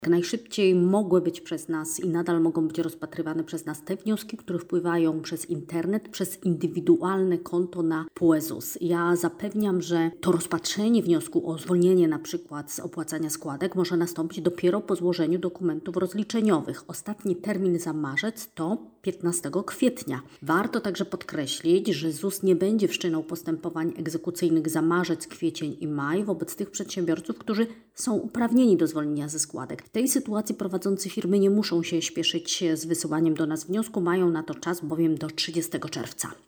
Jak najszybciej mogły być przez nas i nadal mogą być rozpatrywane przez nas te wnioski, które wpływają przez internet, przez indywidualne konto na PUE ZUS. Ja zapewniam, że to rozpatrzenie wniosku o zwolnienie na przykład z opłacania składek może nastąpić dopiero po złożeniu dokumentów rozliczeniowych. Ostatni termin za marzec to 15 kwietnia. Warto także podkreślić, że ZUS nie będzie wszczynał postępowań egzekucyjnych za marzec, kwiecień i maj wobec tych przedsiębiorców, którzy są uprawnieni do zwolnienia ze składek. W tej sytuacji prowadzący firmy nie muszą się śpieszyć z wysyłaniem do nas wniosku, mają na to czas bowiem do 30 czerwca.